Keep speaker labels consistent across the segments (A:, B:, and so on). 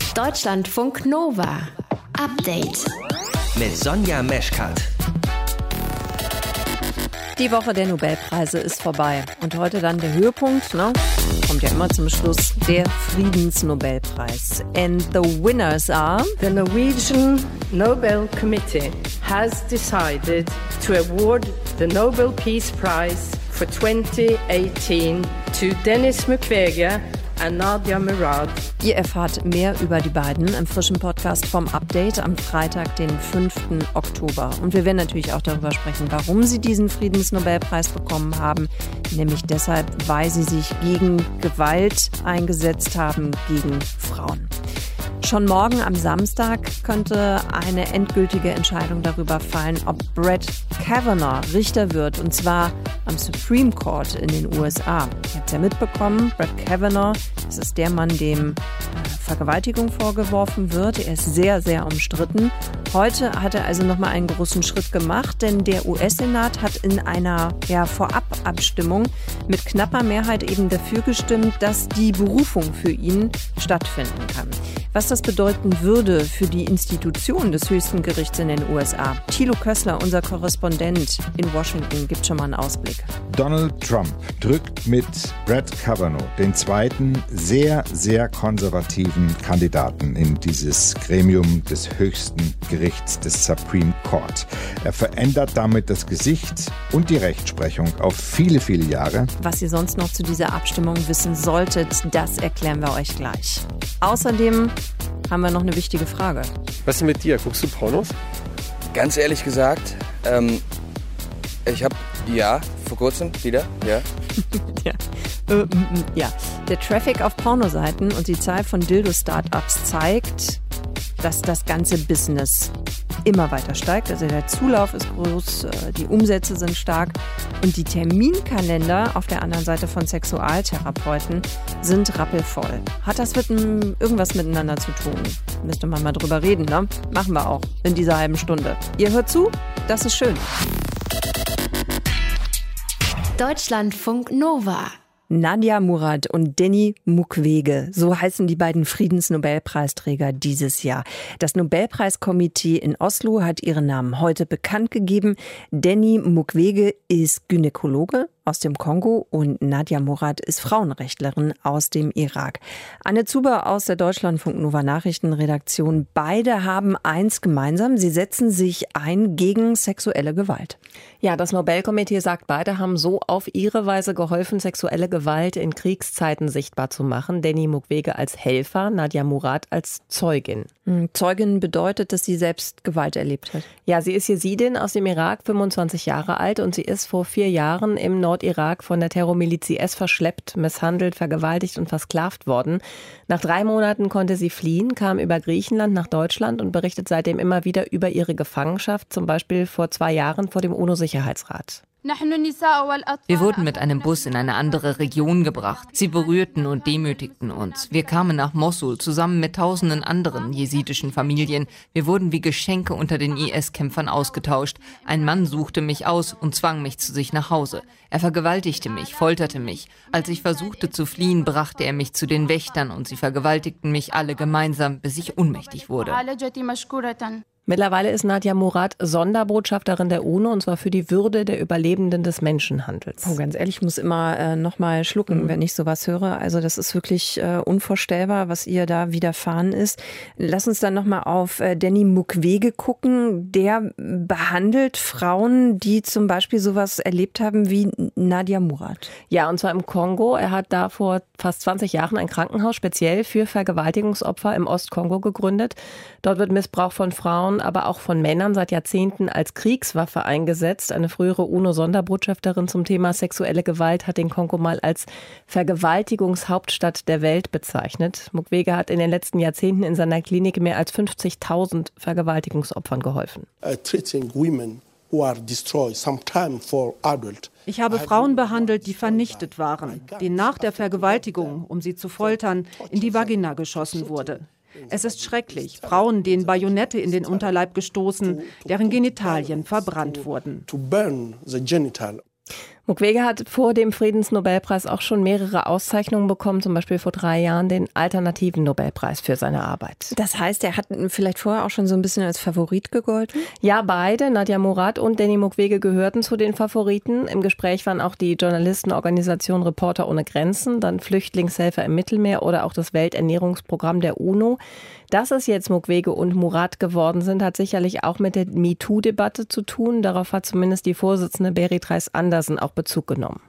A: Deutschlandfunk Nova. Update.
B: Mit Sonja Meschkat.
C: Die Woche der Nobelpreise ist vorbei. Und heute dann der Höhepunkt, ne? Kommt ja immer zum Schluss, der Friedensnobelpreis. And the winners are...
D: The Norwegian Nobel Committee has decided to award the Nobel Peace Prize for 2018 to Denis Mukwege and Nadia Murad.
C: Ihr erfahrt mehr über die beiden im frischen Podcast vom Update am Freitag, den 5. Oktober. Und wir werden natürlich auch darüber sprechen, warum sie diesen Friedensnobelpreis bekommen haben. Nämlich deshalb, weil sie sich gegen Gewalt eingesetzt haben, gegen Frauen. Schon morgen am Samstag könnte eine endgültige Entscheidung darüber fallen, ob Brett Kavanaugh Richter wird, und zwar am Supreme Court in den USA. Ihr habt es ja mitbekommen, Brett Kavanaugh, das ist der Mann, dem Vergewaltigung vorgeworfen wird. Er ist sehr, sehr umstritten. Heute hat er also nochmal einen großen Schritt gemacht, denn der US-Senat hat in einer Vorababstimmung mit knapper Mehrheit eben dafür gestimmt, dass die Berufung für ihn stattfinden kann. Was das bedeuten würde für die Institution des höchsten Gerichts in den USA. Thilo Kössler, unser Korrespondent in Washington, gibt schon mal einen Ausblick.
E: Donald Trump drückt mit Brett Kavanaugh den zweiten sehr, sehr konservativen Kandidaten in dieses Gremium des höchsten Gerichts des Supreme Court. Er verändert damit das Gesicht und die Rechtsprechung auf viele, viele Jahre.
C: Was ihr sonst noch zu dieser Abstimmung wissen solltet, das erklären wir euch gleich. Außerdem haben wir noch eine wichtige Frage.
F: Was ist mit dir? Guckst du Pornos?
G: Ganz ehrlich gesagt, ich habe, vor kurzem wieder, ja.
C: Ja, der Traffic auf Pornoseiten und die Zahl von Dildo-Startups zeigt, dass das ganze Business immer weiter steigt. Also der Zulauf ist groß, die Umsätze sind stark und die Terminkalender auf der anderen Seite von Sexualtherapeuten sind rappelvoll. Hat das mit irgendwas miteinander zu tun? Müsste man mal drüber reden, ne? Machen wir auch in dieser halben Stunde. Ihr hört zu, das ist schön.
A: Deutschlandfunk Nova.
C: Nadia Murad und Denis Mukwege, so heißen die beiden Friedensnobelpreisträger dieses Jahr. Das Nobelpreiskomitee in Oslo hat ihren Namen heute bekannt gegeben. Denis Mukwege ist Gynäkologe aus dem Kongo und Nadia Murad ist Frauenrechtlerin aus dem Irak. Anne Zuber aus der Deutschlandfunk Nova Nachrichtenredaktion. Beide haben eins gemeinsam, sie setzen sich ein gegen sexuelle Gewalt.
H: Ja, das Nobelkomitee sagt, beide haben so auf ihre Weise geholfen, sexuelle Gewalt in Kriegszeiten sichtbar zu machen. Denis Mukwege als Helfer, Nadia Murad als Zeugin.
C: Zeugin bedeutet, dass sie selbst Gewalt erlebt hat.
H: Ja, sie ist Jesidin aus dem Irak, 25 Jahre alt, und sie ist vor 4 Jahren im Nordirak von der Terrormiliz IS verschleppt, misshandelt, vergewaltigt und versklavt worden. Nach 3 Monaten konnte sie fliehen, kam über Griechenland nach Deutschland und berichtet seitdem immer wieder über ihre Gefangenschaft, zum Beispiel vor 2 Jahren vor dem UNO-Sicherheitsrat.
I: Wir wurden mit einem Bus in eine andere Region gebracht. Sie berührten und demütigten uns. Wir kamen nach Mosul zusammen mit tausenden anderen jesidischen Familien. Wir wurden wie Geschenke unter den IS-Kämpfern ausgetauscht. Ein Mann suchte mich aus und zwang mich zu sich nach Hause. Er vergewaltigte mich, folterte mich. Als ich versuchte zu fliehen, brachte er mich zu den Wächtern und sie vergewaltigten mich alle gemeinsam, bis ich ohnmächtig wurde.
H: Mittlerweile ist Nadia Murad Sonderbotschafterin der UNO, und zwar für die Würde der Überlebenden des Menschenhandels.
C: Oh, ganz ehrlich, ich muss immer noch mal schlucken, wenn ich sowas höre. Also das ist wirklich unvorstellbar, was ihr da widerfahren ist. Lass uns dann noch mal auf Denis Mukwege gucken. Der behandelt Frauen, die zum Beispiel sowas erlebt haben wie Nadia Murad.
H: Ja, und zwar im Kongo. Er hat da vor fast 20 Jahren ein Krankenhaus speziell für Vergewaltigungsopfer im Ostkongo gegründet. Dort wird Missbrauch von Frauen, aber auch von Männern seit Jahrzehnten als Kriegswaffe eingesetzt. Eine frühere UNO-Sonderbotschafterin zum Thema sexuelle Gewalt hat den Kongo mal als Vergewaltigungshauptstadt der Welt bezeichnet. Mukwege hat in den letzten Jahrzehnten in seiner Klinik mehr als 50.000 Vergewaltigungsopfern geholfen.
J: Ich habe Frauen behandelt, die vernichtet waren, denen nach der Vergewaltigung, um sie zu foltern, in die Vagina geschossen wurde. Es ist schrecklich. Frauen, denen Bajonette in den Unterleib gestoßen, deren Genitalien verbrannt wurden.
H: Mukwege hat vor dem Friedensnobelpreis auch schon mehrere Auszeichnungen bekommen, zum Beispiel vor 3 Jahren den alternativen Nobelpreis für seine Arbeit.
C: Das heißt, er hat vielleicht vorher auch schon so ein bisschen als Favorit gegolten?
H: Ja, beide, Nadia Murad und Denis Mukwege, gehörten zu den Favoriten. Im Gespräch waren auch die Journalistenorganisation Reporter ohne Grenzen, dann Flüchtlingshelfer im Mittelmeer oder auch das Welternährungsprogramm der UNO. Dass es jetzt Mukwege und Murad geworden sind, hat sicherlich auch mit der MeToo-Debatte zu tun. Darauf hat zumindest die Vorsitzende Berit Reiss-Andersen auch Bezug genommen.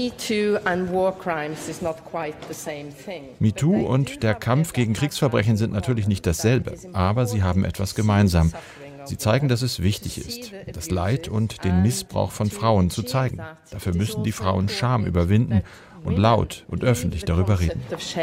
K: MeToo und der Kampf gegen Kriegsverbrechen sind natürlich nicht dasselbe, aber sie haben etwas gemeinsam. Sie zeigen, dass es wichtig ist, das Leid und den Missbrauch von Frauen zu zeigen. Dafür müssen die Frauen Scham überwinden und laut und öffentlich darüber reden.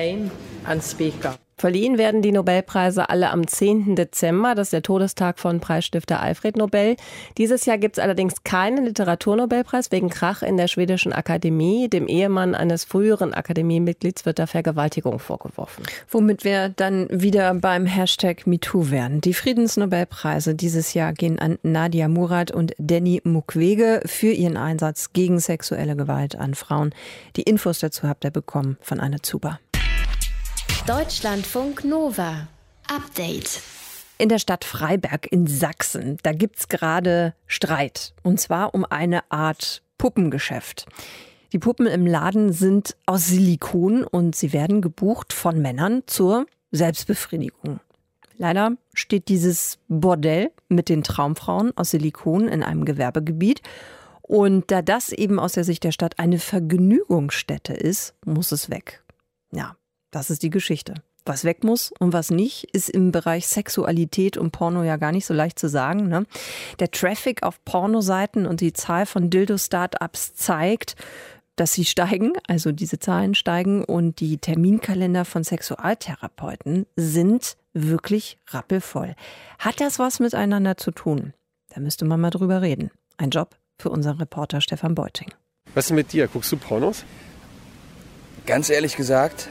H: Verliehen werden die Nobelpreise alle am 10. Dezember. Das ist der Todestag von Preisstifter Alfred Nobel. Dieses Jahr gibt es allerdings keinen Literaturnobelpreis wegen Krach in der schwedischen Akademie. Dem Ehemann eines früheren Akademiemitglieds wird da Vergewaltigung vorgeworfen.
C: Womit wir dann wieder beim Hashtag MeToo wären. Die Friedensnobelpreise dieses Jahr gehen an Nadia Murad und Denis Mukwege für ihren Einsatz gegen sexuelle Gewalt an Frauen. Die Infos dazu habt ihr bekommen von Anne Zuber.
A: Deutschlandfunk Nova. Update.
C: In der Stadt Freiberg in Sachsen, da gibt's gerade Streit. Und zwar um eine Art Puppengeschäft. Die Puppen im Laden sind aus Silikon und sie werden gebucht von Männern zur Selbstbefriedigung. Leider steht dieses Bordell mit den Traumfrauen aus Silikon in einem Gewerbegebiet. Und da das eben aus der Sicht der Stadt eine Vergnügungsstätte ist, muss es weg. Ja. Das ist die Geschichte. Was weg muss und was nicht, ist im Bereich Sexualität und Porno ja gar nicht so leicht zu sagen, ne? Der Traffic auf Pornoseiten und die Zahl von Dildo-Startups zeigt, dass sie steigen, also diese Zahlen steigen, und die Terminkalender von Sexualtherapeuten sind wirklich rappelvoll. Hat das was miteinander zu tun? Da müsste man mal drüber reden. Ein Job für unseren Reporter Stefan Beuting.
F: Was ist mit dir? Guckst du Pornos?
G: Ganz ehrlich gesagt,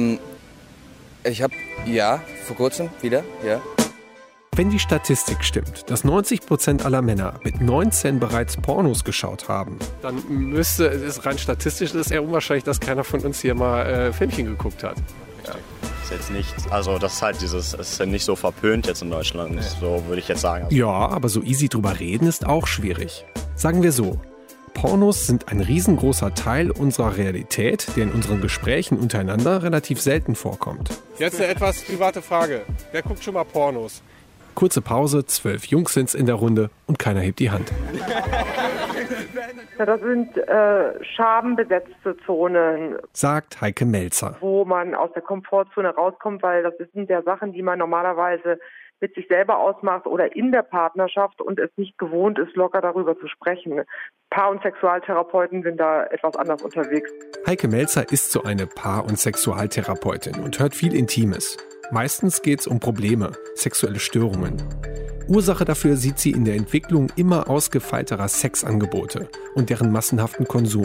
G: ich habe, vor kurzem wieder, ja.
F: Wenn die Statistik stimmt, dass 90% aller Männer mit 19 bereits Pornos geschaut haben, dann müsste es rein statistisch ist eher unwahrscheinlich, dass keiner von uns hier mal Filmchen geguckt hat.
L: Ja, ist jetzt nicht, also das ist halt es ist ja nicht so verpönt jetzt in Deutschland, so würde ich jetzt sagen.
F: Ja, aber so easy drüber reden ist auch schwierig. Sagen wir so. Pornos sind ein riesengroßer Teil unserer Realität, der in unseren Gesprächen untereinander relativ selten vorkommt. Jetzt eine etwas private Frage. Wer guckt schon mal Pornos? Kurze Pause, 12 Jungs sind's in der Runde und keiner hebt die Hand.
M: Das sind schambesetzte Zonen,
F: sagt Heike Melzer,
M: wo man aus der Komfortzone rauskommt, weil das sind ja Sachen, die man normalerweise mit sich selber ausmacht oder in der Partnerschaft und es nicht gewohnt ist, locker darüber zu sprechen. Paar- und Sexualtherapeuten sind da etwas anders unterwegs.
F: Heike Melzer ist so eine Paar- und Sexualtherapeutin und hört viel Intimes. Meistens geht es um Probleme, sexuelle Störungen. Ursache dafür sieht sie in der Entwicklung immer ausgefeilterer Sexangebote und deren massenhaften Konsum.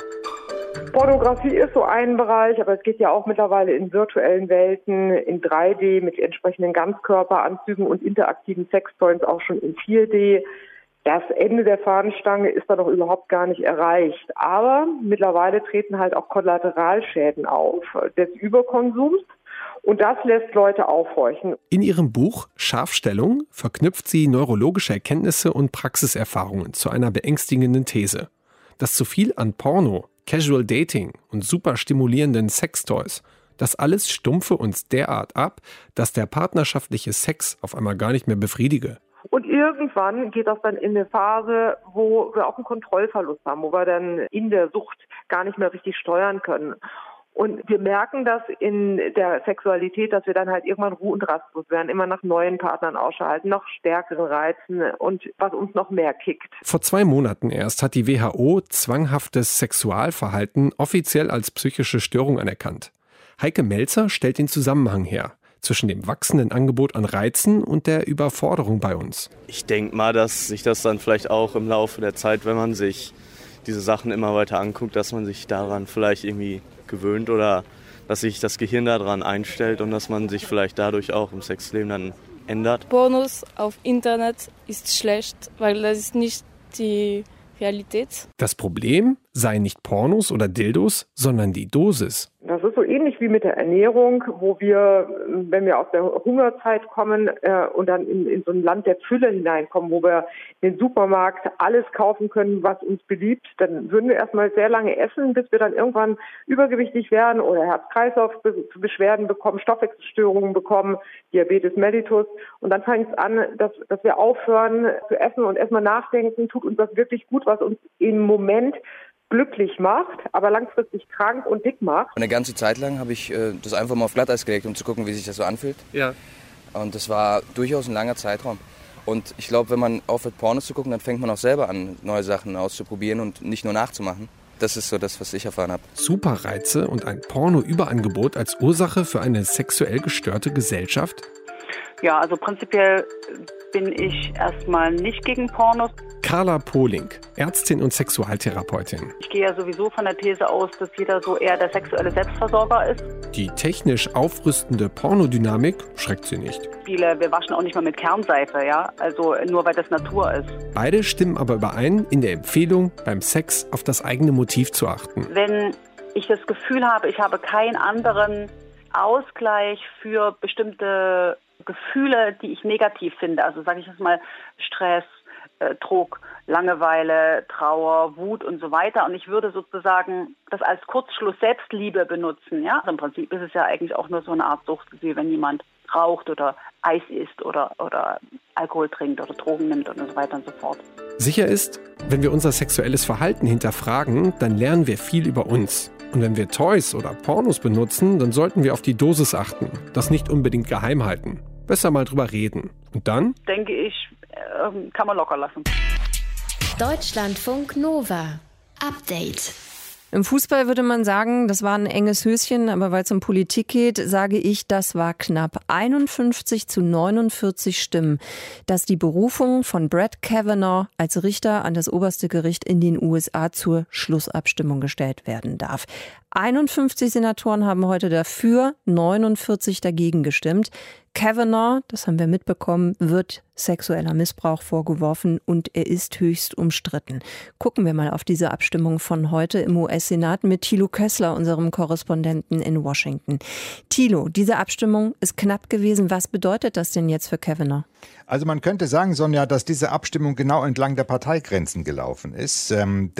M: Pornografie ist so ein Bereich, aber es geht ja auch mittlerweile in virtuellen Welten, in 3D mit entsprechenden Ganzkörperanzügen und interaktiven Sextoys auch schon in 4D. Das Ende der Fahnenstange ist da noch überhaupt gar nicht erreicht. Aber mittlerweile treten halt auch Kollateralschäden auf des Überkonsums. Und das lässt Leute aufhorchen.
F: In ihrem Buch Scharfstellung verknüpft sie neurologische Erkenntnisse und Praxiserfahrungen zu einer beängstigenden These. Dass zu viel an Porno, Casual Dating und super stimulierenden Sextoys, das alles stumpfe uns derart ab, dass der partnerschaftliche Sex auf einmal gar nicht mehr befriedige.
M: Und irgendwann geht das dann in eine Phase, wo wir auch einen Kontrollverlust haben, wo wir dann in der Sucht gar nicht mehr richtig steuern können. Und wir merken das in der Sexualität, dass wir dann halt irgendwann ruh- und rastlos werden, immer nach neuen Partnern Ausschau halten, noch stärkeren Reizen und was uns noch mehr kickt.
F: Vor 2 Monaten erst hat die WHO zwanghaftes Sexualverhalten offiziell als psychische Störung anerkannt. Heike Melzer stellt den Zusammenhang her zwischen dem wachsenden Angebot an Reizen und der Überforderung bei uns.
L: Ich denke mal, dass sich das dann vielleicht auch im Laufe der Zeit, wenn man sich diese Sachen immer weiter anguckt, dass man sich daran vielleicht irgendwie gewöhnt oder dass sich das Gehirn daran einstellt und dass man sich vielleicht dadurch auch im Sexleben dann ändert.
N: Pornos auf Internet ist schlecht, weil das ist nicht die Realität.
F: Das Problem? seien nicht Pornos oder Dildos, sondern die Dosis.
M: Das ist so ähnlich wie mit der Ernährung, wo wir, wenn wir aus der Hungerzeit kommen und dann in so ein Land der Fülle hineinkommen, wo wir in den Supermarkt alles kaufen können, was uns beliebt, dann würden wir erstmal sehr lange essen, bis wir dann irgendwann übergewichtig werden oder Herz-Kreislauf-Beschwerden bekommen, Stoffwechselstörungen bekommen, Diabetes mellitus. Und dann fängt es an, dass wir aufhören zu essen und erstmal nachdenken, tut uns das wirklich gut, was uns im Moment glücklich macht, aber langfristig krank und dick macht.
G: Eine ganze Zeit lang habe ich das einfach mal auf Glatteis gelegt, um zu gucken, wie sich das so anfühlt.
F: Ja.
G: Und das war durchaus ein langer Zeitraum. Und ich glaube, wenn man aufhört, Pornos zu gucken, dann fängt man auch selber an, neue Sachen auszuprobieren und nicht nur nachzumachen. Das ist so das, was ich erfahren habe.
F: Superreize und ein Porno-Überangebot als Ursache für eine sexuell gestörte Gesellschaft?
N: Ja, also prinzipiell bin ich erstmal nicht gegen Pornos.
F: Carla Pohling, Ärztin und Sexualtherapeutin.
N: Ich gehe ja sowieso von der These aus, dass jeder so eher der sexuelle Selbstversorger ist.
F: Die technisch aufrüstende Pornodynamik schreckt sie nicht.
N: Wir waschen auch nicht mal mit Kernseife, ja, also nur weil das Natur ist.
F: Beide stimmen aber überein in der Empfehlung, beim Sex auf das eigene Motiv zu achten.
N: Wenn ich das Gefühl habe, ich habe keinen anderen Ausgleich für bestimmte Gefühle, die ich negativ finde, also sage ich jetzt mal Stress, Druck, Langeweile, Trauer, Wut und so weiter. Und ich würde sozusagen das als Kurzschluss Selbstliebe benutzen. Ja? Also im Prinzip ist es ja eigentlich auch nur so eine Art Sucht, wie wenn jemand raucht oder Eis isst oder Alkohol trinkt oder Drogen nimmt und so weiter und so fort.
F: Sicher ist, wenn wir unser sexuelles Verhalten hinterfragen, dann lernen wir viel über uns. Und wenn wir Toys oder Pornos benutzen, dann sollten wir auf die Dosis achten, das nicht unbedingt geheim halten. Besser mal drüber reden. Und dann?
N: Denke ich, kann man locker lassen.
A: Deutschlandfunk Nova. Update.
C: Im Fußball würde man sagen, das war ein enges Höschen, aber weil es um Politik geht, sage ich, das war knapp. 51-49 Stimmen, dass die Berufung von Brett Kavanaugh als Richter an das oberste Gericht in den USA zur Schlussabstimmung gestellt werden darf. 51 Senatoren haben heute dafür, 49 dagegen gestimmt. Kavanaugh, das haben wir mitbekommen, wird sexueller Missbrauch vorgeworfen und er ist höchst umstritten. Gucken wir mal auf diese Abstimmung von heute im US-Senat mit Thilo Kössler, unserem Korrespondenten in Washington. Thilo, diese Abstimmung ist knapp gewesen. Was bedeutet das denn jetzt für Kavanaugh?
E: Also man könnte sagen, Sonja, dass diese Abstimmung genau entlang der Parteigrenzen gelaufen ist. Denn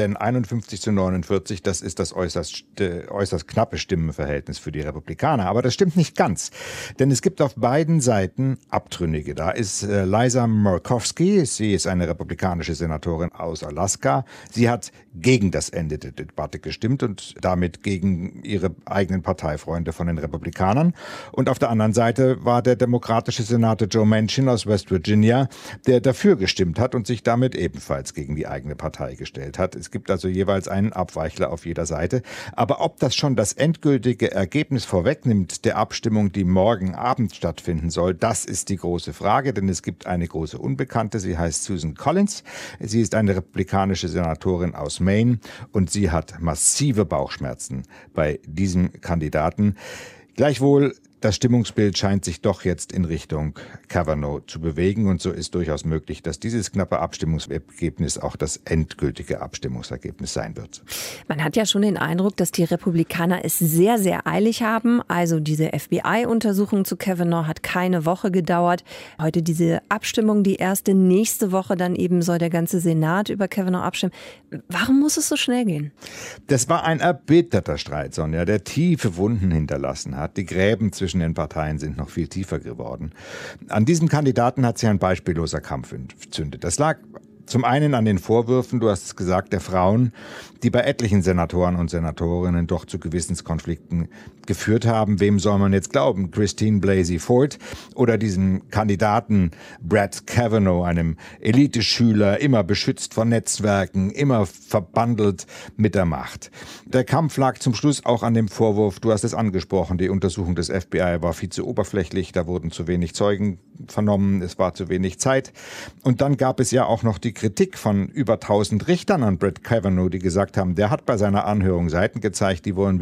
E: 51-49, das ist das äußerst knappe Stimmenverhältnis für die Republikaner. Aber das stimmt nicht ganz. Denn es gibt auf beiden Seiten Abtrünnige. Da ist Liza Murkowski. Sie ist eine republikanische Senatorin aus Alaska. Sie hat gegen das Ende der Debatte gestimmt und damit gegen ihre eigenen Parteifreunde von den Republikanern. Und auf der anderen Seite war der demokratische Senator Joe Manchin aus West Virginia, der dafür gestimmt hat und sich damit ebenfalls gegen die eigene Partei gestellt hat. Es gibt also jeweils einen Abweichler auf jeder Seite. Aber ob das schon das endgültige Ergebnis vorwegnimmt der Abstimmung, die morgen Abend stattfinden soll, das ist die große Frage, denn es gibt eine große Unbekannte. Sie heißt Susan Collins. Sie ist eine republikanische Senatorin aus Maine und sie hat massive Bauchschmerzen bei diesem Kandidaten. Gleichwohl, das Stimmungsbild scheint sich doch jetzt in Richtung Kavanaugh zu bewegen und so ist durchaus möglich, dass dieses knappe Abstimmungsergebnis auch das endgültige Abstimmungsergebnis sein wird.
C: Man hat ja schon den Eindruck, dass die Republikaner es sehr, sehr eilig haben. Also diese FBI-Untersuchung zu Kavanaugh hat keine Woche gedauert. Heute diese Abstimmung, die erste, nächste Woche dann eben soll der ganze Senat über Kavanaugh abstimmen. Warum muss es so schnell gehen?
E: Das war ein erbitterter Streit, Sonja, der tiefe Wunden hinterlassen hat. Die Gräben zwischen den Parteien sind noch viel tiefer geworden. An diesem Kandidaten hat sich ein beispielloser Kampf entzündet. Das lag zum einen an den Vorwürfen, du hast es gesagt, der Frauen, die bei etlichen Senatoren und Senatorinnen doch zu Gewissenskonflikten geführt haben. Wem soll man jetzt glauben? Christine Blasey Ford oder diesem Kandidaten Brett Kavanaugh, einem Eliteschüler, immer beschützt von Netzwerken, immer verbandelt mit der Macht. Der Kampf lag zum Schluss auch an dem Vorwurf, du hast es angesprochen, die Untersuchung des FBI war viel zu oberflächlich, da wurden zu wenig Zeugen vernommen, es war zu wenig Zeit. Und dann gab es ja auch noch die Kritik von über 1000 Richtern an Brett Kavanaugh, die gesagt haben, der hat bei seiner Anhörung Seiten gezeigt, die wollen wir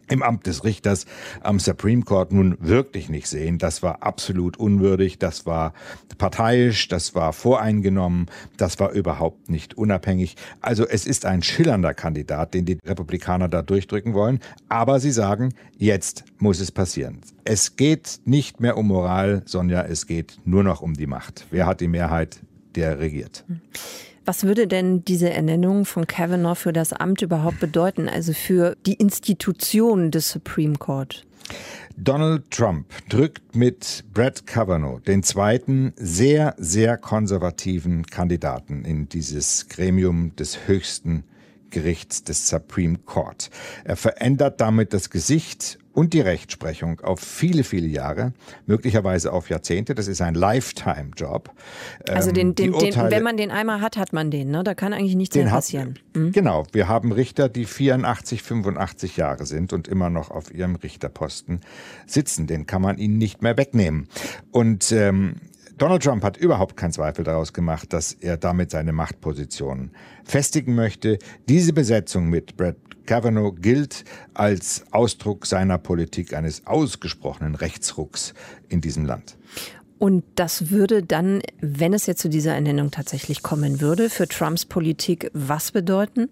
E: im Amt des Richters am Supreme Court nun wirklich nicht sehen. Das war absolut unwürdig, das war parteiisch, das war voreingenommen, das war überhaupt nicht unabhängig. Also es ist ein schillernder Kandidat, den die Republikaner da durchdrücken wollen. Aber sie sagen, jetzt muss es passieren. Es geht nicht mehr um Moral, Sonja, es geht nur noch um die Macht. Wer hat die Mehrheit, der regiert.
C: Was würde denn diese Ernennung von Kavanaugh für das Amt überhaupt bedeuten, also für die Institution des Supreme Court?
E: Donald Trump drückt mit Brett Kavanaugh den zweiten sehr, sehr konservativen Kandidaten in dieses Gremium des höchsten Gerichts des Supreme Court. Er verändert damit das Gesicht und die Rechtsprechung auf viele, viele Jahre, möglicherweise auf Jahrzehnte. Das ist ein Lifetime-Job.
C: Also wenn man den einmal hat, hat man den, ne? Da kann eigentlich nichts mehr passieren.
E: Genau, wir haben Richter, die 84, 85 Jahre sind und immer noch auf ihrem Richterposten sitzen. Den kann man ihnen nicht mehr wegnehmen. Und Donald Trump hat überhaupt keinen Zweifel daraus gemacht, dass er damit seine Machtposition festigen möchte. Diese Besetzung mit Brett Kavanaugh gilt als Ausdruck seiner Politik eines ausgesprochenen Rechtsrucks in diesem Land.
C: Und das würde dann, wenn es jetzt zu dieser Ernennung tatsächlich kommen würde, für Trumps Politik was bedeuten?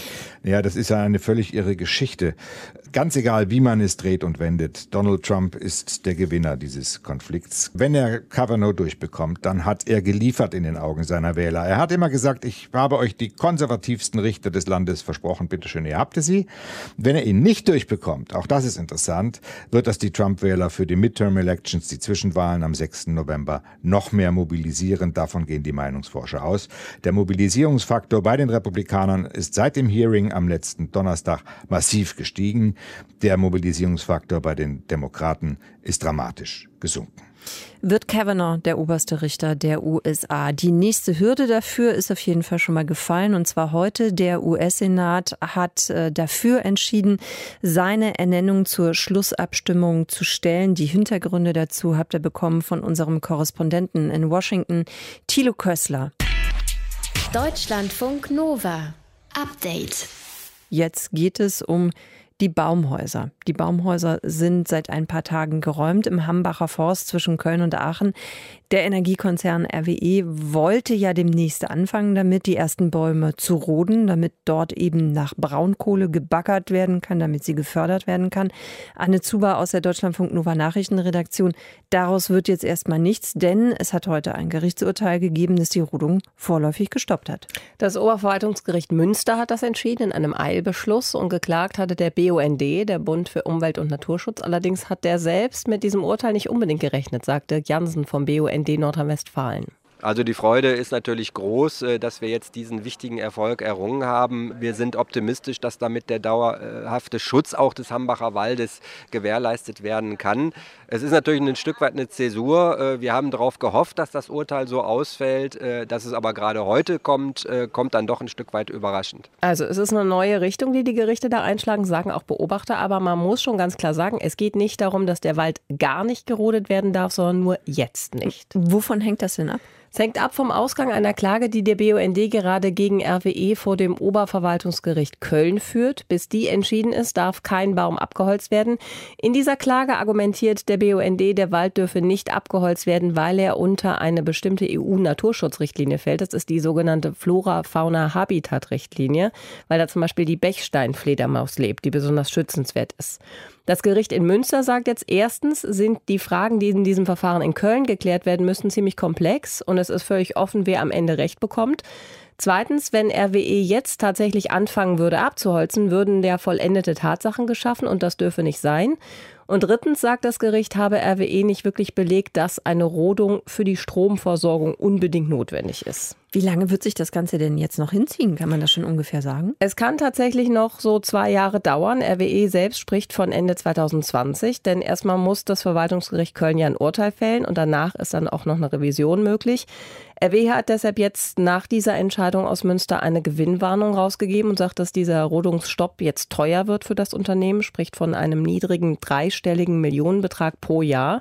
E: Ja, das ist ja eine völlig irre Geschichte. Ganz egal, wie man es dreht und wendet, Donald Trump ist der Gewinner dieses Konflikts. Wenn er Kavanaugh durchbekommt, dann hat er geliefert in den Augen seiner Wähler. Er hat immer gesagt, ich habe euch die konservativsten Richter des Landes versprochen, bitteschön, ihr habt sie. Wenn er ihn nicht durchbekommt, auch das ist interessant, wird das die Trump-Wähler für die Midterm-Elections, die Zwischenwahlen am 6. November, noch mehr mobilisieren. Davon gehen die Meinungsforscher aus. Der Mobilisierungsfaktor bei den Republikanern ist seit dem Hearing am letzten Donnerstag massiv gestiegen. Der Mobilisierungsfaktor bei den Demokraten ist dramatisch gesunken.
C: Wird Kavanaugh der oberste Richter der USA? Die nächste Hürde dafür ist auf jeden Fall schon mal gefallen. Und zwar heute. Der US-Senat hat dafür entschieden, seine Ernennung zur Schlussabstimmung zu stellen. Die Hintergründe dazu habt ihr bekommen von unserem Korrespondenten in Washington, Thilo Kössler.
A: Deutschlandfunk Nova. Update.
C: Jetzt geht es um die Baumhäuser. Die Baumhäuser sind seit ein paar Tagen geräumt im Hambacher Forst zwischen Köln und Aachen. Der Energiekonzern RWE wollte ja demnächst anfangen, damit die ersten Bäume zu roden, damit dort eben nach Braunkohle gebaggert werden kann, damit sie gefördert werden kann. Anne Zuber aus der Deutschlandfunk Nova Nachrichtenredaktion. Daraus wird jetzt erstmal nichts, denn es hat heute ein Gerichtsurteil gegeben, das die Rodung vorläufig gestoppt hat.
H: Das Oberverwaltungsgericht Münster hat das entschieden in einem Eilbeschluss und geklagt hatte der BUND, der Bund für Umwelt und Naturschutz. Allerdings hat der selbst mit diesem Urteil nicht unbedingt gerechnet, sagte Jansen vom BUND Nordrhein-Westfalen.
O: Also die Freude ist natürlich groß, dass wir jetzt diesen wichtigen Erfolg errungen haben. Wir sind optimistisch, dass damit der dauerhafte Schutz auch des Hambacher Waldes gewährleistet werden kann. Es ist natürlich ein Stück weit eine Zäsur. Wir haben darauf gehofft, dass das Urteil so ausfällt. Dass es aber gerade heute kommt, kommt dann doch ein Stück weit überraschend.
H: Also es ist eine neue Richtung, die Gerichte da einschlagen, sagen auch Beobachter. Aber man muss schon ganz klar sagen, es geht nicht darum, dass der Wald gar nicht gerodet werden darf, sondern nur jetzt nicht.
C: Wovon hängt das denn ab?
H: Es hängt ab vom Ausgang einer Klage, die der BUND gerade gegen RWE vor dem Oberverwaltungsgericht Köln führt. Bis die entschieden ist, darf kein Baum abgeholzt werden. In dieser Klage argumentiert der BUND, der Wald dürfe nicht abgeholzt werden, weil er unter eine bestimmte EU-Naturschutzrichtlinie fällt. Das ist die sogenannte Flora-Fauna-Habitat-Richtlinie, weil da zum Beispiel die Bechsteinfledermaus lebt, die besonders schützenswert ist. Das Gericht in Münster sagt jetzt, erstens sind die Fragen, die in diesem Verfahren in Köln geklärt werden müssen, ziemlich komplex und es ist völlig offen, wer am Ende Recht bekommt. Zweitens, wenn RWE jetzt tatsächlich anfangen würde abzuholzen, würden ja vollendete Tatsachen geschaffen und das dürfe nicht sein. Und drittens sagt das Gericht, habe RWE nicht wirklich belegt, dass eine Rodung für die Stromversorgung unbedingt notwendig ist.
C: Wie lange wird sich das Ganze denn jetzt noch hinziehen? Kann man das schon ungefähr sagen?
H: Es kann tatsächlich noch so 2 Jahre dauern. RWE selbst spricht von Ende 2020, denn erstmal muss das Verwaltungsgericht Köln ja ein Urteil fällen und danach ist dann auch noch eine Revision möglich. RWE hat deshalb jetzt nach dieser Entscheidung aus Münster eine Gewinnwarnung rausgegeben und sagt, dass dieser Rodungsstopp jetzt teuer wird für das Unternehmen, spricht von einem niedrigen 3-stelligen Millionenbetrag pro Jahr.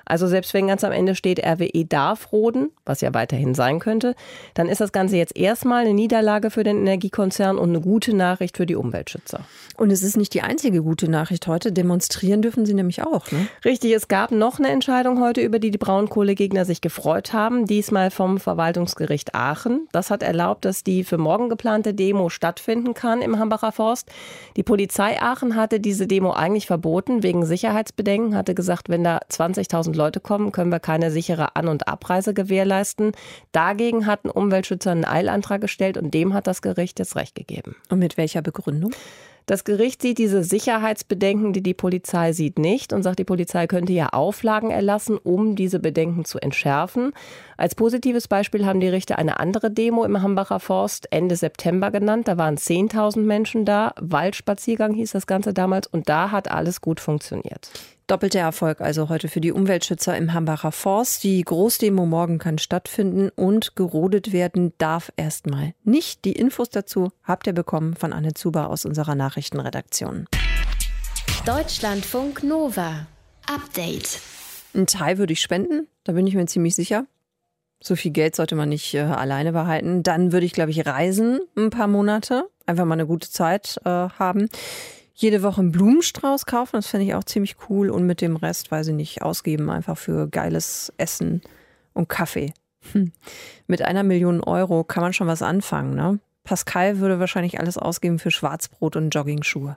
H: Also selbst wenn ganz am Ende steht, RWE darf roden, was ja weiterhin sein könnte, dann ist das Ganze jetzt erstmal eine Niederlage für den Energiekonzern und eine gute Nachricht für die Umweltschützer.
C: Und es ist nicht die einzige gute Nachricht heute. Demonstrieren dürfen sie nämlich auch, ne?
H: Richtig, es gab noch eine Entscheidung heute, über die Braunkohlegegner sich gefreut haben. Diesmal vom Verwaltungsgericht Aachen. Das hat erlaubt, dass die für morgen geplante Demo stattfinden kann im Hambacher Forst. Die Polizei Aachen hatte diese Demo eigentlich verboten, wegen Sicherheitsbedenken, hatte gesagt, wenn da 20.000 Leute kommen, können wir keine sichere An- und Abreise gewährleisten. Dagegen hat ein Umweltschützer einen Eilantrag gestellt und dem hat das Gericht jetzt Recht gegeben.
C: Und mit welcher Begründung?
H: Das Gericht sieht diese Sicherheitsbedenken, die die Polizei sieht, nicht und sagt, die Polizei könnte ja Auflagen erlassen, um diese Bedenken zu entschärfen. Als positives Beispiel haben die Richter eine andere Demo im Hambacher Forst Ende September genannt. Da waren 10.000 Menschen da. Waldspaziergang hieß das Ganze damals und da hat alles gut funktioniert.
C: Doppelter Erfolg also heute für die Umweltschützer im Hambacher Forst. Die Großdemo morgen kann stattfinden und gerodet werden darf erstmal nicht. Die Infos dazu habt ihr bekommen von Anne Zuber aus unserer Nachrichtenredaktion.
A: Deutschlandfunk Nova. Update.
C: Einen Teil würde ich spenden, da bin ich mir ziemlich sicher. So viel Geld sollte man nicht alleine behalten. Dann würde ich, glaube ich, reisen ein paar Monate. Einfach mal eine gute Zeit haben. Jede Woche einen Blumenstrauß kaufen, das fände ich auch ziemlich cool. Und mit dem Rest, weiß ich nicht, ausgeben einfach für geiles Essen und Kaffee. Mit 1 Million Euro kann man schon was anfangen, ne? Pascal würde wahrscheinlich alles ausgeben für Schwarzbrot und Joggingschuhe.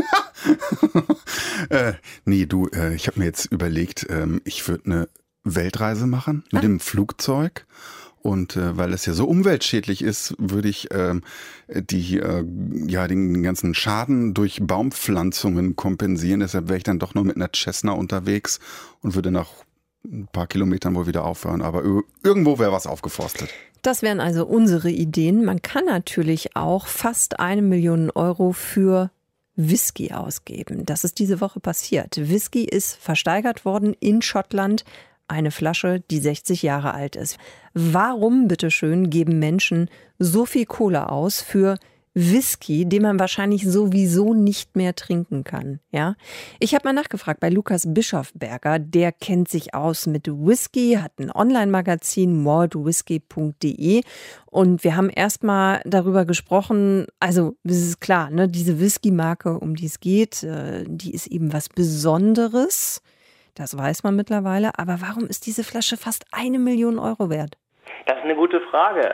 P: Ich habe mir jetzt überlegt, ich würde eine Weltreise machen mit dem Flugzeug. Und weil es ja so umweltschädlich ist, würde ich den ganzen Schaden durch Baumpflanzungen kompensieren. Deshalb wäre ich dann doch nur mit einer Cessna unterwegs und würde nach ein paar Kilometern wohl wieder aufhören. Aber irgendwo wäre was aufgeforstet.
C: Das wären also unsere Ideen. Man kann natürlich auch fast 1 Million Euro für Whisky ausgeben. Das ist diese Woche passiert. Whisky ist versteigert worden in Schottland. Eine Flasche, die 60 Jahre alt ist. Warum, bitteschön, geben Menschen so viel Kohle aus für Whisky, den man wahrscheinlich sowieso nicht mehr trinken kann? Ja? Ich habe mal nachgefragt bei Lukas Bischofberger, der kennt sich aus mit Whisky, hat ein Online-Magazin, maltwhisky.de und wir haben erstmal darüber gesprochen, also es ist klar, ne, diese Whisky-Marke, um die es geht, die ist eben was Besonderes. Das weiß man mittlerweile. Aber warum ist diese Flasche fast 1 Million Euro wert?
Q: Das ist eine gute Frage.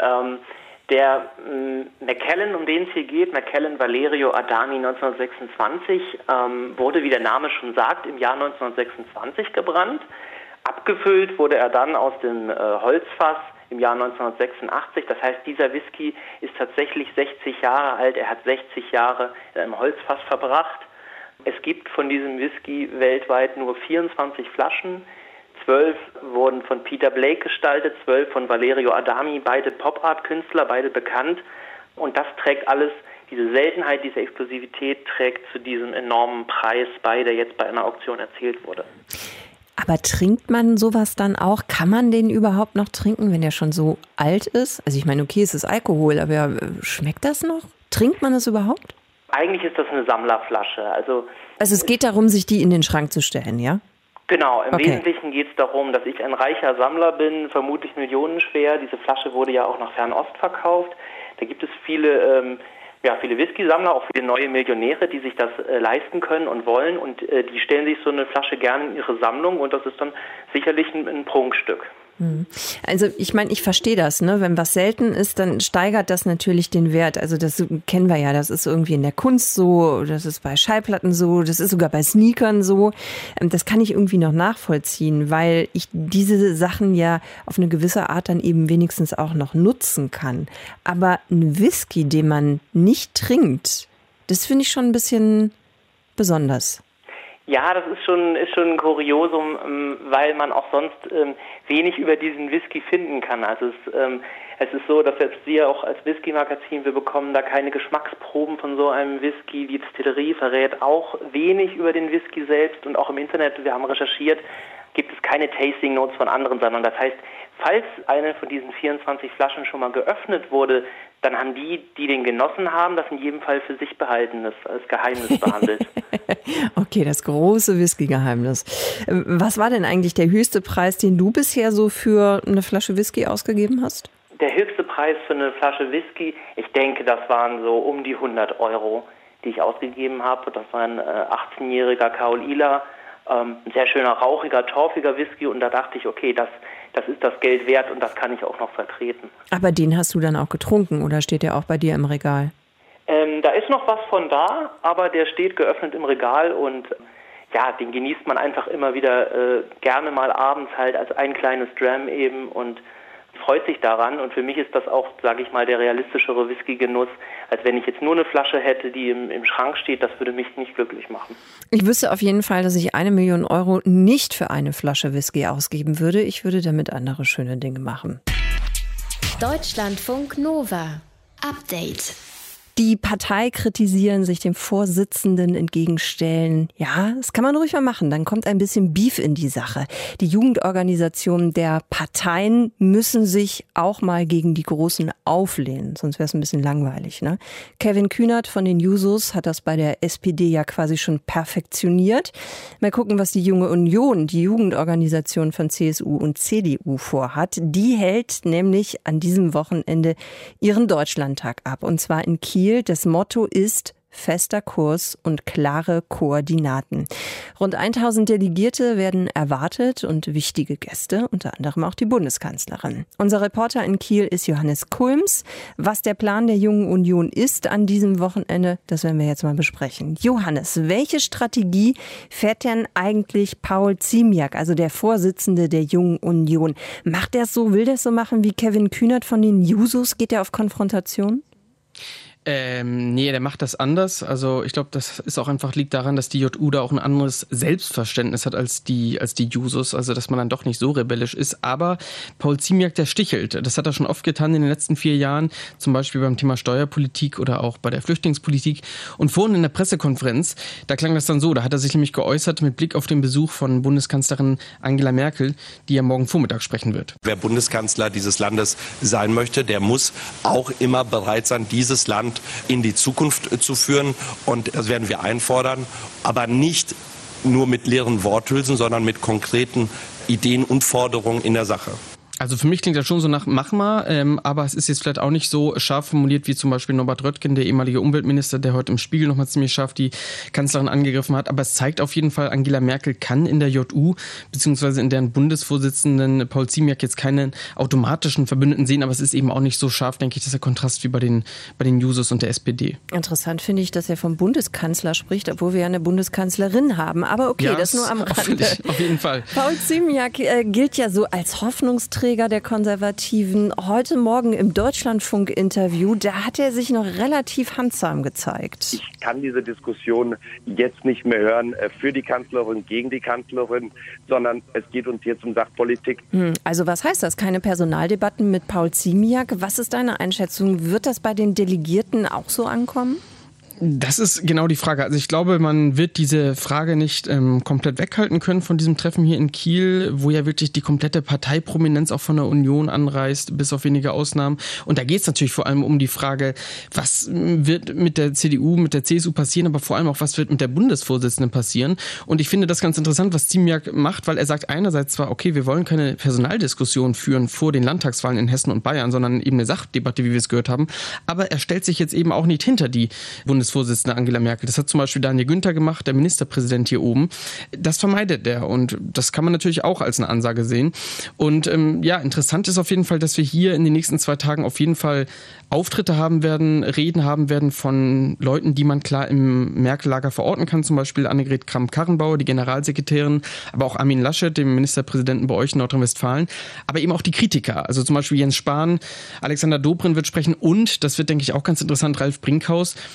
Q: Der Macallan, um den es hier geht, Macallan Valerio Adami 1926, wurde, wie der Name schon sagt, im Jahr 1926 gebrannt. Abgefüllt wurde er dann aus dem Holzfass im Jahr 1986. Das heißt, dieser Whisky ist tatsächlich 60 Jahre alt. Er hat 60 Jahre in einem Holzfass verbracht. Es gibt von diesem Whisky weltweit nur 24 Flaschen. 12 wurden von Peter Blake gestaltet, 12 von Valerio Adami, beide Pop-Art-Künstler, beide bekannt. Und das trägt alles, diese Seltenheit, diese Exklusivität trägt zu diesem enormen Preis bei, der jetzt bei einer Auktion erzielt wurde.
C: Aber trinkt man sowas dann auch? Kann man den überhaupt noch trinken, wenn der schon so alt ist? Also ich meine, okay, es ist Alkohol, aber schmeckt das noch? Trinkt man das überhaupt?
Q: Eigentlich ist das eine Sammlerflasche. Also
C: es geht darum, sich die in den Schrank zu stellen, ja?
Q: Genau, im Wesentlichen geht es darum, dass ich ein reicher Sammler bin, vermutlich millionenschwer. Diese Flasche wurde ja auch nach Fernost verkauft. Da gibt es viele Whisky-Sammler, auch viele neue Millionäre, die sich das leisten können und wollen. Und die stellen sich so eine Flasche gerne in ihre Sammlung und das ist dann sicherlich ein Prunkstück.
C: Also ich meine, ich verstehe das, ne? Wenn was selten ist, dann steigert das natürlich den Wert. Also das kennen wir ja, das ist irgendwie in der Kunst so, das ist bei Schallplatten so, das ist sogar bei Sneakern so. Das kann ich irgendwie noch nachvollziehen, weil ich diese Sachen ja auf eine gewisse Art dann eben wenigstens auch noch nutzen kann. Aber ein Whisky, den man nicht trinkt, das finde ich schon ein bisschen besonders.
Q: Ja, das ist schon ein Kuriosum, weil man auch sonst wenig über diesen Whisky finden kann. Also es ist so, dass jetzt wir auch als Whisky-Magazin, wir bekommen da keine Geschmacksproben von so einem Whisky. Die Destillerie verrät auch wenig über den Whisky selbst und auch im Internet, wir haben recherchiert, gibt es keine Tasting Notes von anderen, sondern das heißt, falls eine von diesen 24 Flaschen schon mal geöffnet wurde, dann haben die den genossen haben, das in jedem Fall für sich behalten, das als Geheimnis behandelt.
C: Okay, das große Whisky-Geheimnis. Was war denn eigentlich der höchste Preis, den du bisher so für eine Flasche Whisky ausgegeben hast?
Q: Der höchste Preis für eine Flasche Whisky, ich denke, das waren so um die 100 €, die ich ausgegeben habe. Das war ein 18-jähriger Kaol Ila, ein sehr schöner, rauchiger, torfiger Whisky. Und da dachte ich, okay, das ist das Geld wert und das kann ich auch noch vertreten. Aber den hast du dann auch getrunken oder steht der auch bei dir im Regal? Da ist noch was von da, aber der steht geöffnet im Regal und ja, den genießt man einfach immer wieder gerne mal abends halt als ein kleines Dram eben und freut sich daran. Und für mich ist das auch, sage ich mal, der realistischere Whisky-Genuss, als wenn ich jetzt nur eine Flasche hätte, die im Schrank steht. Das würde mich nicht glücklich machen. Ich wüsste auf jeden Fall, dass ich 1 Million € nicht für eine Flasche Whisky ausgeben würde. Ich würde damit andere schöne Dinge machen.
A: Deutschlandfunk Nova. Update.
C: Die Partei kritisieren, sich dem Vorsitzenden entgegenstellen. Ja, das kann man ruhig mal machen. Dann kommt ein bisschen Beef in die Sache. Die Jugendorganisationen der Parteien müssen sich auch mal gegen die Großen auflehnen. Sonst wäre es ein bisschen langweilig, ne? Kevin Kühnert von den Jusos hat das bei der SPD ja quasi schon perfektioniert. Mal gucken, was die Junge Union, die Jugendorganisation von CSU und CDU vorhat. Die hält nämlich an diesem Wochenende ihren Deutschlandtag ab. Und zwar in Kiel. Das Motto ist fester Kurs und klare Koordinaten. Rund 1000 Delegierte werden erwartet und wichtige Gäste, unter anderem auch die Bundeskanzlerin. Unser Reporter in Kiel ist Johannes Kulms. Was der Plan der Jungen Union ist an diesem Wochenende, das werden wir jetzt mal besprechen. Johannes, welche Strategie fährt denn eigentlich Paul Ziemiak, also der Vorsitzende der Jungen Union? Macht er es so, will der es so machen wie Kevin Kühnert von den Jusos? Geht er auf Konfrontation?
R: Nee, der macht das anders. Also ich glaube, das ist auch einfach, liegt daran, dass die JU da auch ein anderes Selbstverständnis hat als die Jusos, also dass man dann doch nicht so rebellisch ist. Aber Paul Ziemiak, der stichelt. Das hat er schon oft getan in den letzten 4 Jahren, zum Beispiel beim Thema Steuerpolitik oder auch bei der Flüchtlingspolitik. Und vorhin in der Pressekonferenz, da klang das dann so, da hat er sich nämlich geäußert mit Blick auf den Besuch von Bundeskanzlerin Angela Merkel, die ja morgen Vormittag sprechen wird.
S: Wer Bundeskanzler dieses Landes sein möchte, der muss auch immer bereit sein, dieses Land in die Zukunft zu führen. Und das werden wir einfordern, aber nicht nur mit leeren Worthülsen, sondern mit konkreten Ideen und Forderungen in der Sache.
R: Also für mich klingt das schon so nach mach mal, aber es ist jetzt vielleicht auch nicht so scharf formuliert wie zum Beispiel Norbert Röttgen, der ehemalige Umweltminister, der heute im Spiegel nochmal ziemlich scharf die Kanzlerin angegriffen hat. Aber es zeigt auf jeden Fall, Angela Merkel kann in der JU beziehungsweise in deren Bundesvorsitzenden Paul Ziemiak jetzt keinen automatischen Verbündeten sehen, aber es ist eben auch nicht so scharf, denke ich, dass der Kontrast wie bei den Jusos und der SPD.
C: Interessant finde ich, dass er vom Bundeskanzler spricht, obwohl wir ja eine Bundeskanzlerin haben. Aber okay, ja, das nur am Rande.
R: Auf jeden Fall.
C: Paul Ziemiak gilt ja so als Hoffnungsträger der Konservativen. Heute Morgen im Deutschlandfunk-Interview, da hat er sich noch relativ handsam gezeigt.
T: Ich kann diese Diskussion jetzt nicht mehr hören für die Kanzlerin, gegen die Kanzlerin, sondern es geht uns jetzt um Sachpolitik.
C: Also was heißt das? Keine Personaldebatten mit Paul Ziemiak? Was ist deine Einschätzung? Wird das bei den Delegierten auch so ankommen?
R: Das ist genau die Frage. Also ich glaube, man wird diese Frage nicht komplett weghalten können von diesem Treffen hier in Kiel, wo ja wirklich die komplette Parteiprominenz auch von der Union anreist, bis auf wenige Ausnahmen. Und da geht es natürlich vor allem um die Frage, was wird mit der CDU, mit der CSU passieren, aber vor allem auch, was wird mit der Bundesvorsitzenden passieren. Und ich finde das ganz interessant, was Ziemiak macht, weil er sagt einerseits zwar, okay, wir wollen keine Personaldiskussion führen vor den Landtagswahlen in Hessen und Bayern, sondern eben eine Sachdebatte, wie wir es gehört haben. Aber er stellt sich jetzt eben auch nicht hinter die Bundesvorsitzende Angela Merkel. Das hat zum Beispiel Daniel Günther gemacht, der Ministerpräsident hier oben. Das vermeidet er und das kann man natürlich auch als eine Ansage sehen. Und interessant ist auf jeden Fall, dass wir hier in den nächsten 2 Tagen auf jeden Fall Auftritte haben werden, Reden haben werden von Leuten, die man klar im Merkel-Lager verorten kann, zum Beispiel Annegret Kramp-Karrenbauer, die Generalsekretärin, aber auch Armin Laschet, dem Ministerpräsidenten bei euch in Nordrhein-Westfalen, aber eben auch die Kritiker, also zum Beispiel Jens Spahn, Alexander Dobrindt wird sprechen und, das wird, denke ich, auch ganz interessant, Ralf Brinkhaus, der ja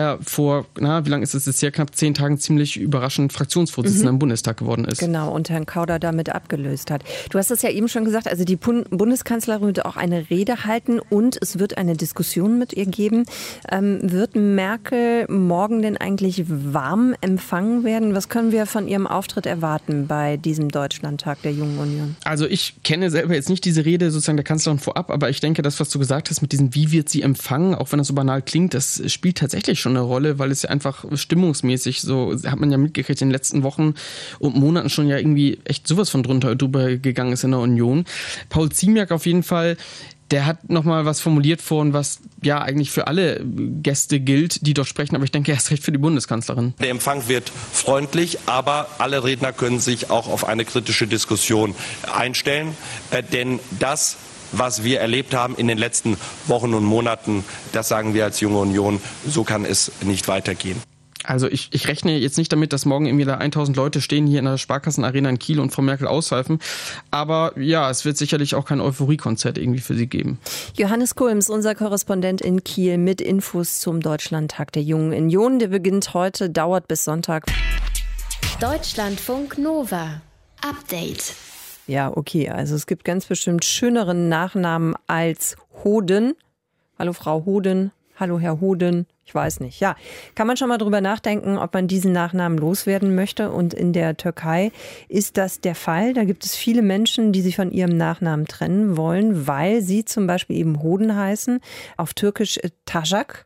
R: der vor, wie lange ist es jetzt her, knapp 10 Tagen ziemlich überraschend Fraktionsvorsitzender im Bundestag geworden ist.
C: Genau, und Herrn Kauder damit abgelöst hat. Du hast es ja eben schon gesagt, also die Bundeskanzlerin wird auch eine Rede halten und es wird eine Diskussion mit ihr geben. Wird Merkel morgen denn eigentlich warm empfangen werden? Was können wir von ihrem Auftritt erwarten bei diesem Deutschlandtag der Jungen Union?
R: Also ich kenne selber jetzt nicht diese Rede sozusagen der Kanzlerin vorab, aber ich denke, das, was du gesagt hast mit diesem, wie wird sie empfangen, auch wenn das so banal klingt, das spielt tatsächlich schon eine Rolle, weil es ja einfach stimmungsmäßig so, hat man ja mitgekriegt in den letzten Wochen und Monaten schon ja irgendwie echt sowas von drüber gegangen ist in der Union. Paul Ziemiak auf jeden Fall, der hat nochmal was formuliert vorhin, was ja eigentlich für alle Gäste gilt, die dort sprechen, aber ich denke erst recht für die Bundeskanzlerin.
S: Der Empfang wird freundlich, aber alle Redner können sich auch auf eine kritische Diskussion einstellen, denn das, was wir erlebt haben in den letzten Wochen und Monaten, das sagen wir als Junge Union, so kann es nicht weitergehen.
R: Also ich rechne jetzt nicht damit, dass morgen irgendwie da 1000 Leute stehen hier in der Sparkassenarena in Kiel und Frau Merkel auspfeifen. Aber ja, es wird sicherlich auch kein Euphorie-Konzert irgendwie für sie geben.
C: Johannes Kulms, unser Korrespondent in Kiel mit Infos zum Deutschlandtag der Jungen Union. Der beginnt heute, dauert bis Sonntag.
A: Deutschlandfunk Nova. Update.
C: Ja, okay, also es gibt ganz bestimmt schöneren Nachnamen als Hoden. Hallo Frau Hoden, hallo Herr Hoden. Ich weiß nicht. Ja, kann man schon mal drüber nachdenken, ob man diesen Nachnamen loswerden möchte. Und in der Türkei ist das der Fall. Da gibt es viele Menschen, die sich von ihrem Nachnamen trennen wollen, weil sie zum Beispiel eben Hoden heißen. Auf Türkisch Tajak.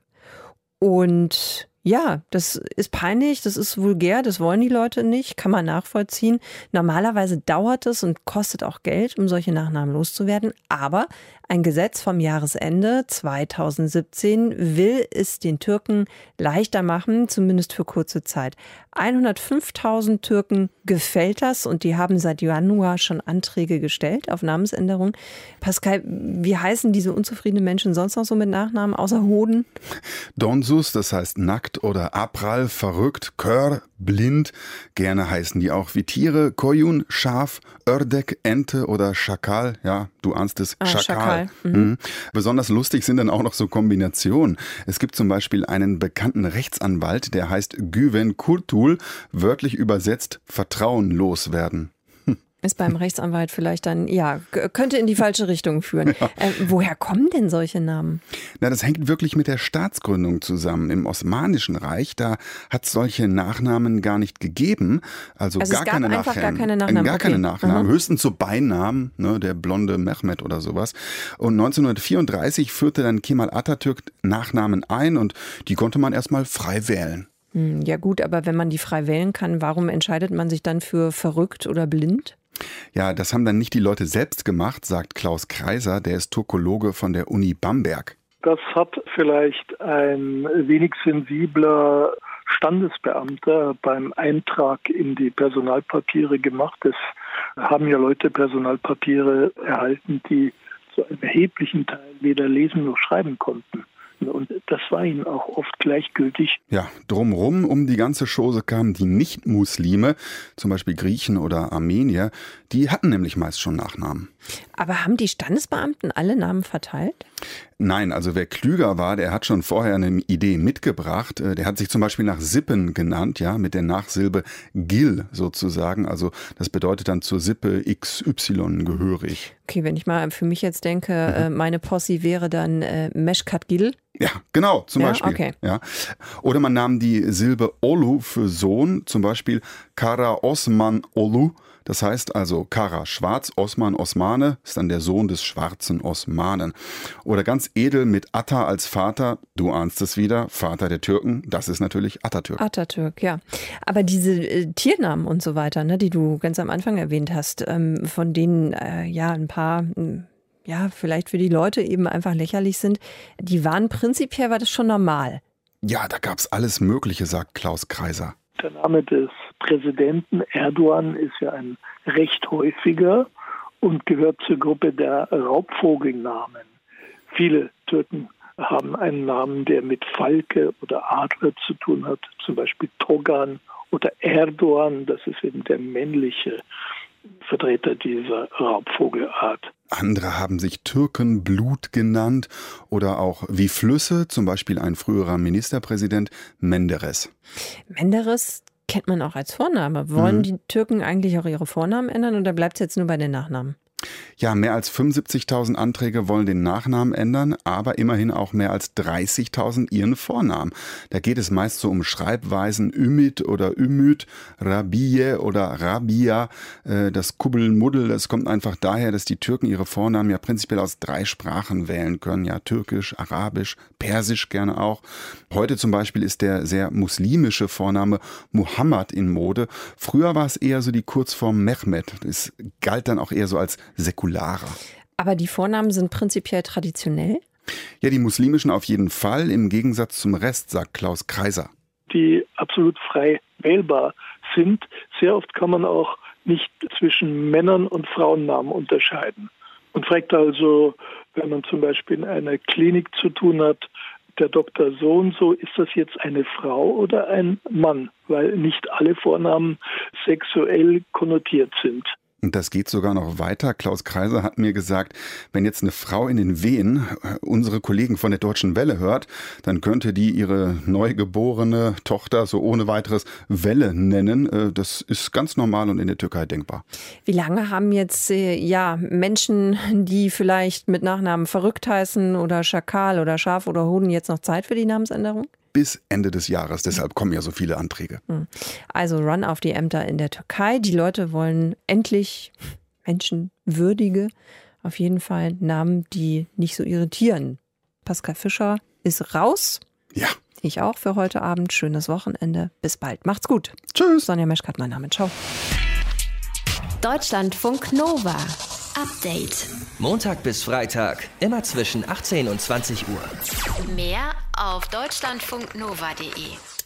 C: Und ja, das ist peinlich, das ist vulgär, das wollen die Leute nicht, kann man nachvollziehen. Normalerweise dauert es und kostet auch Geld, um solche Nachnamen loszuwerden. Aber ein Gesetz vom Jahresende 2017 will es den Türken leichter machen, zumindest für kurze Zeit. 105.000 Türken gefällt das und die haben seit Januar schon Anträge gestellt auf Namensänderung. Pascal, wie heißen diese unzufriedenen Menschen sonst noch so mit Nachnamen, außer Hoden?
P: Donsus, das heißt nackt oder Abral, verrückt, Kör, blind. Gerne heißen die auch wie Tiere. Koyun, Schaf, Ördek, Ente oder Schakal. Ja, du ahnst es, Schakal. Mhm. Besonders lustig sind dann auch noch so Kombinationen. Es gibt zum Beispiel einen bekannten Rechtsanwalt, der heißt Güven Kurtul, wörtlich übersetzt vertrauenlos werden.
C: Ist beim Rechtsanwalt vielleicht dann, ja, könnte in die falsche Richtung führen. Ja. Woher kommen denn solche Namen?
P: Na, das hängt wirklich mit der Staatsgründung zusammen. Im Osmanischen Reich, da hat es solche Nachnamen gar nicht gegeben. Also gar keine Nachnamen. Gar keine Nachnamen. Höchstens so Beinamen, ne, der blonde Mehmet oder sowas. Und 1934 führte dann Kemal Atatürk Nachnamen ein und die konnte man erstmal frei wählen.
C: Ja gut, aber wenn man die frei wählen kann, warum entscheidet man sich dann für verrückt oder blind?
P: Ja, das haben dann nicht die Leute selbst gemacht, sagt Klaus Kreiser, der ist Turkologe von der Uni Bamberg.
U: Das hat vielleicht ein wenig sensibler Standesbeamter beim Eintrag in die Personalpapiere gemacht. Es haben ja Leute Personalpapiere erhalten, die zu einem erheblichen Teil weder lesen noch schreiben konnten. Und das war ihnen auch oft gleichgültig.
P: Ja, drumrum um die ganze Chose kamen die Nicht-Muslime, zum Beispiel Griechen oder Armenier, die hatten nämlich meist schon Nachnamen.
C: Aber haben die Standesbeamten alle Namen verteilt?
P: Nein, also wer klüger war, der hat schon vorher eine Idee mitgebracht. Der hat sich zum Beispiel nach Sippen genannt, ja, mit der Nachsilbe Gil sozusagen. Also das bedeutet dann zur Sippe XY gehörig.
C: Okay, wenn ich mal für mich jetzt denke, meine Posse wäre dann Meshkat Gil.
P: Ja, genau, zum Beispiel.
C: Okay.
P: Ja. Oder man nahm die Silbe Olu für Sohn, zum Beispiel Kara Osman Olu. Das heißt also Kara schwarz, Osman Osmane ist dann der Sohn des schwarzen Osmanen. Oder ganz edel mit Atta als Vater, du ahnst es wieder, Vater der Türken, das ist natürlich Atatürk.
C: Atatürk, ja. Aber diese Tiernamen und so weiter, ne, die du ganz am Anfang erwähnt hast, von denen ja ein paar... ja, vielleicht für die Leute eben einfach lächerlich sind, die waren prinzipiell, war das schon normal.
P: Ja, da gab's alles Mögliche, sagt Klaus Kreiser.
U: Der Name des Präsidenten Erdogan ist ja ein recht häufiger und gehört zur Gruppe der Raubvogelnamen. Viele Türken haben einen Namen, der mit Falke oder Adler zu tun hat, zum Beispiel Togan oder Erdogan, das ist eben der männliche Vertreter dieser Raubvogelart.
P: Andere haben sich Türkenblut genannt oder auch wie Flüsse, zum Beispiel ein früherer Ministerpräsident Menderes.
C: Menderes kennt man auch als Vorname. Wollen die Türken eigentlich auch ihre Vornamen ändern oder bleibt es jetzt nur bei den Nachnamen?
P: Ja, mehr als 75.000 Anträge wollen den Nachnamen ändern, aber immerhin auch mehr als 30.000 ihren Vornamen. Da geht es meist so um Schreibweisen Ümit oder Ümüt, Rabie oder Rabia. Das Kubbelmuddel, das kommt einfach daher, dass die Türken ihre Vornamen ja prinzipiell aus 3 Sprachen wählen können. Ja, Türkisch, Arabisch, Persisch gerne auch. Heute zum Beispiel ist der sehr muslimische Vorname Muhammad in Mode. Früher war es eher so die Kurzform Mehmet. Es galt dann auch eher so als säkularer.
C: Aber die Vornamen sind prinzipiell traditionell?
P: Ja, die muslimischen auf jeden Fall, im Gegensatz zum Rest, sagt Klaus Kreiser.
U: Die absolut frei wählbar sind. Sehr oft kann man auch nicht zwischen Männern- und Frauennamen unterscheiden. Man fragt also, wenn man zum Beispiel in einer Klinik zu tun hat, der Doktor so und so, ist das jetzt eine Frau oder ein Mann? Weil nicht alle Vornamen sexuell konnotiert sind.
P: Und das geht sogar noch weiter. Klaus Kreiser hat mir gesagt, wenn jetzt eine Frau in den Wehen unsere Kollegen von der Deutschen Welle hört, dann könnte die ihre neugeborene Tochter so ohne weiteres Welle nennen. Das ist ganz normal und in der Türkei denkbar.
C: Wie lange haben jetzt Menschen, die vielleicht mit Nachnamen verrückt heißen oder Schakal oder Schaf oder Hoden jetzt noch Zeit für die Namensänderung?
P: Bis Ende des Jahres. Deshalb kommen ja so viele Anträge.
C: Also Run auf die Ämter in der Türkei. Die Leute wollen endlich menschenwürdige, auf jeden Fall Namen, die nicht so irritieren. Pascal Fischer ist raus.
P: Ja.
C: Ich auch für heute Abend. Schönes Wochenende. Bis bald. Macht's gut.
P: Tschüss.
C: Sonja Meschkat, mein Name. Ciao.
A: Deutschlandfunk Nova. Update.
B: Montag bis Freitag, immer zwischen 18 und 20 Uhr.
A: Mehr auf deutschlandfunknova.de.